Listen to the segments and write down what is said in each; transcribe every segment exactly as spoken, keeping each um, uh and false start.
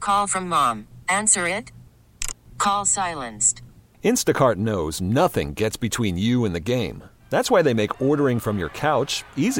Call from mom. Answer it. Call silenced. Instacart knows nothing gets between you and the game. That's why they make ordering from your couch easy.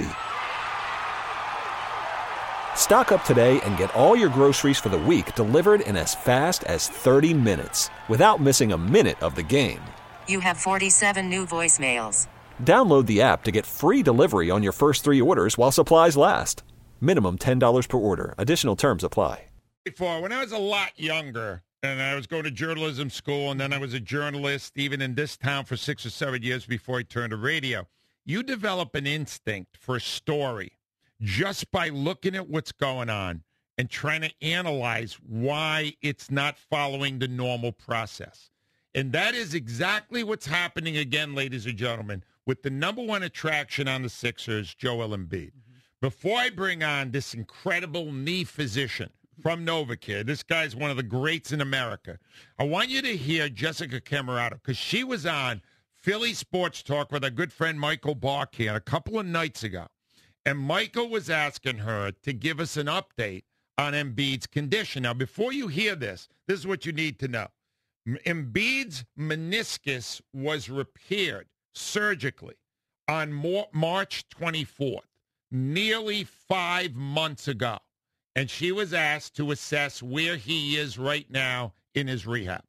Stock up today and get all your groceries for the week delivered in as fast as thirty minutes without missing a minute of the game. You have forty-seven new voicemails. Download the app to get free delivery on your first three orders while supplies last. Minimum ten dollars per order. Additional terms apply. Before, when I was a lot younger, and I was going to journalism school, and then I was a journalist even in this town for six or seven years before I turned to radio, you develop an instinct for a story just by looking at what's going on and trying to analyze why it's not following the normal process. And that is exactly what's happening again, ladies and gentlemen, with the number one attraction on the Sixers, Joel Embiid. Mm-hmm. Before I bring on this incredible knee physician from Novacare, this guy's one of the greats in America, I want you to hear Jessica Camerata, because she was on Philly Sports Talk with our good friend Michael Barkey a couple of nights ago. And Michael was asking her to give us an update on Embiid's condition. Now, before you hear this, this is what you need to know. Embiid's meniscus was repaired surgically on March twenty-fourth, nearly five months ago. And she was asked to assess where he is right now in his rehab.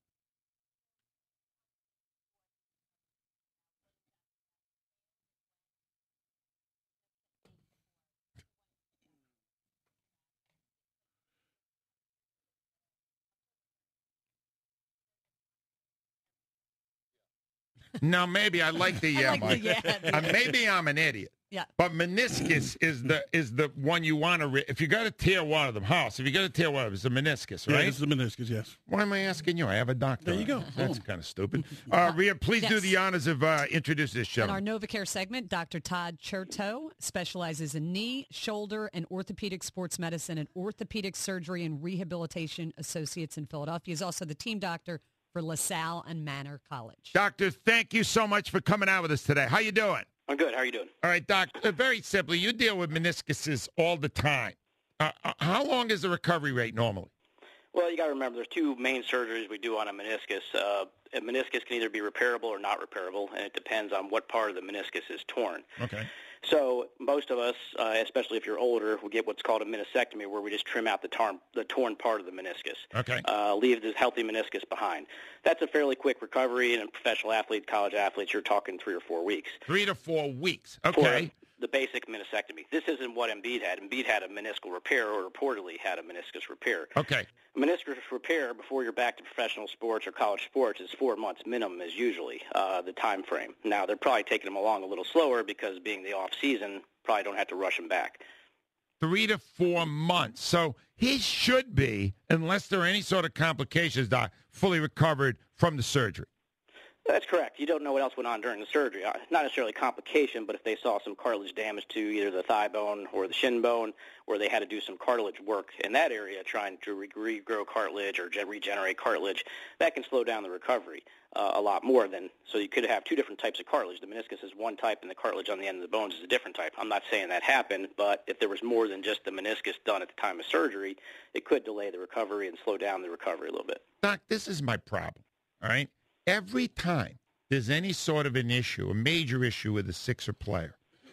Now, maybe I like the yeah, like Mike. the, yeah, uh, maybe I'm an idiot. Yeah. But meniscus is the is the one you want to. Re- if you got to tear one of them, House. If you got to tear one of them, it's the meniscus, right? Yeah, this is the meniscus. Yes. Why am I asking you? I have a doctor. There you go. That's kind of stupid. Uh, Rhea, please Yes. do the honors of uh, introduce this show. In our NovaCare segment, Doctor Todd Chertow specializes in knee, shoulder, and orthopedic sports medicine and orthopedic surgery and rehabilitation associates in Philadelphia. He's also the team doctor for LaSalle and Manor College. Doctor, thank you so much for coming out with us today. How you doing? I'm good. How are you doing? All right, Doc, uh, very simply, you deal with meniscuses all the time. Uh, uh, how long is the recovery rate normally? Well, you got to remember there's two main surgeries we do on a meniscus. Uh, a meniscus can either be repairable or not repairable, and it depends on what part of the meniscus is torn. Okay. So most of us, uh, especially if you're older, will get what's called a meniscectomy, where we just trim out the, tar- the torn part of the meniscus. Okay. Uh, leave the healthy meniscus behind. That's a fairly quick recovery, and in professional athletes, college athletes, you're talking three or four weeks. Three to four weeks. Okay. For the basic meniscectomy. This isn't what Embiid had. Embiid had a meniscal repair, or reportedly had a meniscus repair. Okay. Meniscus repair before you're back to professional sports or college sports is four months minimum is usually uh, the time frame. Now, they're probably taking them along a little slower because being the off-season, probably don't have to rush them back. Three to four months. So he should be, unless there are any sort of complications, Doc, fully recovered from the surgery. That's correct. You don't know what else went on during the surgery. Uh, Not necessarily complication, but if they saw some cartilage damage to either the thigh bone or the shin bone, or they had to do some cartilage work in that area trying to re- regrow cartilage or ge- regenerate cartilage, that can slow down the recovery uh, a lot more than, so you could have two different types of cartilage. The meniscus is one type and the cartilage on the end of the bones is a different type. I'm not saying that happened, but if there was more than just the meniscus done at the time of surgery, it could delay the recovery and slow down the recovery a little bit. Doc, this is my problem, all right? Every time there's any sort of an issue, a major issue with a Sixer player,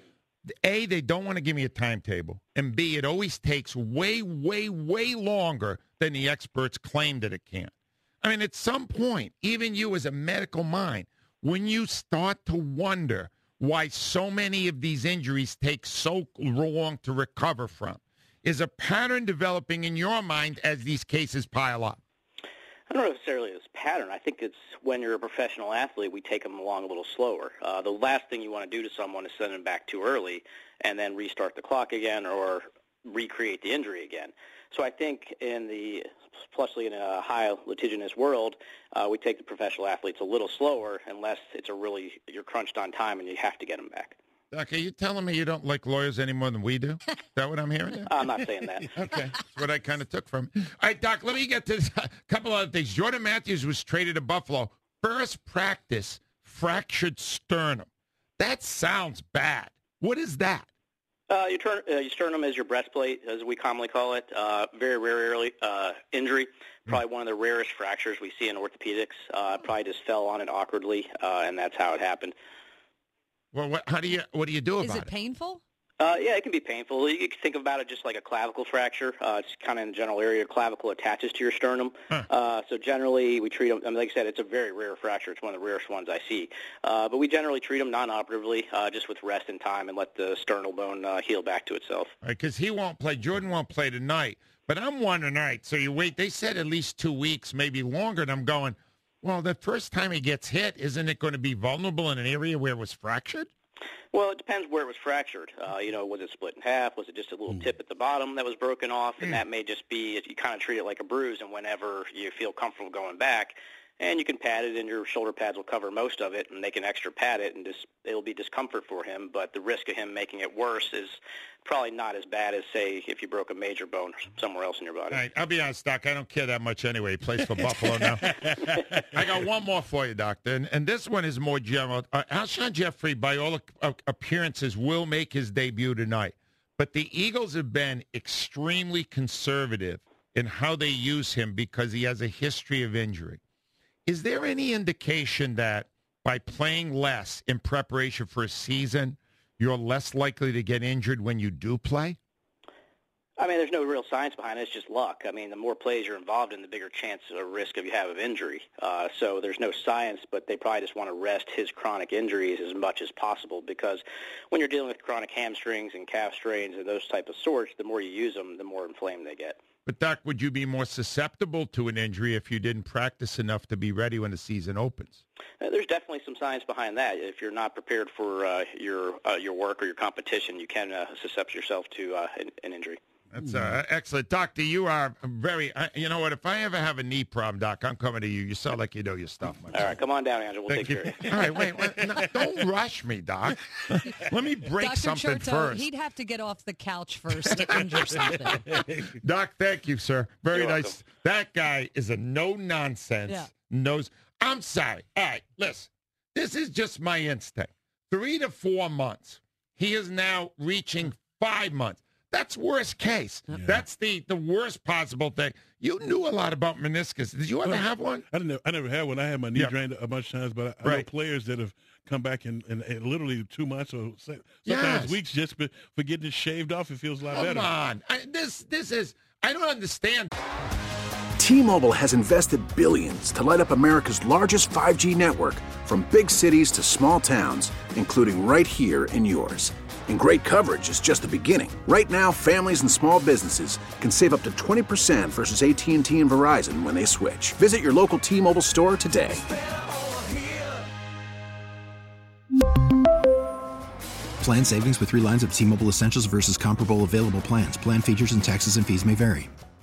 A, they don't want to give me a timetable, and B, it always takes way, way, way longer than the experts claim that it can. I mean, at some point, even you as a medical mind, when you start to wonder why so many of these injuries take so long to recover from, is a pattern developing in your mind as these cases pile up? I don't know necessarily this pattern. I think it's when you're a professional athlete, we take them along a little slower. Uh, the last thing you want to do to someone is send them back too early and then restart the clock again or recreate the injury again. So I think in the, especially in a high litigious world, uh, we take the professional athletes a little slower unless it's a really, you're crunched on time and you have to get them back. Doc, are you telling me you don't like lawyers any more than we do? Is that what I'm hearing? Here? I'm not saying that. Okay, that's what I kind of took from it. All right, Doc, let me get to a couple other things. Jordan Matthews was traded to Buffalo. First practice, fractured sternum. That sounds bad. What is that? Uh, your, turn, uh, your sternum is your breastplate, as we commonly call it. Uh, very rare early, uh, injury. Probably one of the rarest fractures we see in orthopedics. Uh, probably just fell on it awkwardly, uh, and that's how it happened. Well, what, how do you? What do you do about Is it? it painful? Uh, yeah, it can be painful. You can think about it just like a clavicle fracture. Uh, it's kind of in the general area. Your clavicle attaches to your sternum. Huh. Uh, so generally, we treat them. I mean, like I said, it's a very rare fracture. It's one of the rarest ones I see. Uh, but we generally treat them non-operatively, uh, just with rest and time, and let the sternal bone uh, heal back to itself. Because he won't play. Jordan won't play tonight. But I'm wondering, all right, so you wait. They said at least two weeks, maybe longer. And I'm going, well, the first time he gets hit, isn't it going to be vulnerable in an area where it was fractured? Well, it depends where it was fractured. Uh, you know, was it split in half? Was it just a little mm. tip at the bottom that was broken off? And mm. that may just be, you kind of treat it like a bruise, and whenever you feel comfortable going back, and you can pad it, and your shoulder pads will cover most of it, and they can extra pad it, and just, it'll be discomfort for him. But the risk of him making it worse is probably not as bad as, say, if you broke a major bone somewhere else in your body. All right, I'll be honest, Doc, I don't care that much anyway. He plays for Buffalo now. I got one more for you, Doctor, and, and this one is more general. Uh, Alshon Jeffrey, by all uh, appearances, will make his debut tonight. But the Eagles have been extremely conservative in how they use him because he has a history of injury. Is there any indication that by playing less in preparation for a season, you're less likely to get injured when you do play? I mean, there's no real science behind it. It's just luck. I mean, the more plays you're involved in, the bigger chance or risk of you have of injury. Uh, so there's no science, but they probably just want to rest his chronic injuries as much as possible because when you're dealing with chronic hamstrings and calf strains and those type of sorts, the more you use them, the more inflamed they get. But, Doc, would you be more susceptible to an injury if you didn't practice enough to be ready when the season opens? Uh, there's definitely some science behind that. If you're not prepared for uh, your uh, your work or your competition, you can uh, suscept yourself to uh, an, an injury. That's uh, excellent. Doctor, you are very, uh, you know what, if I ever have a knee problem, Doc, I'm coming to you. You sound like you know your stuff. All right, come on down, Angela. We'll Thank take you. care of you. All right, wait, wait no, don't rush me, Doc. Let me break Doctor something Chertow, first. He'd have to get off the couch first to injure something. Doc, thank you, sir. Very You're nice. welcome. That guy is a no-nonsense. Yeah. Knows. I'm sorry. All right, listen. This is just my instinct. Three to four months. He is now reaching five months. That's worst case. Yeah. That's the, the worst possible thing. You knew a lot about meniscus. Did you ever well, have one? I didn't. I never had one. I had my knee yeah. drained a bunch of times, but I, I right. know players that have come back in, in, in literally two months or sometimes yes. weeks just for getting it shaved off. It feels a lot Come better. Come on. I, this, this is, I don't understand. T-Mobile has invested billions to light up America's largest five G network from big cities to small towns, including right here in yours. And great coverage is just the beginning. Right now, families and small businesses can save up to twenty percent versus A T and T and Verizon when they switch. Visit your local T-Mobile store today. Plan savings with three lines of T-Mobile Essentials versus comparable available plans. Plan features and taxes and fees may vary.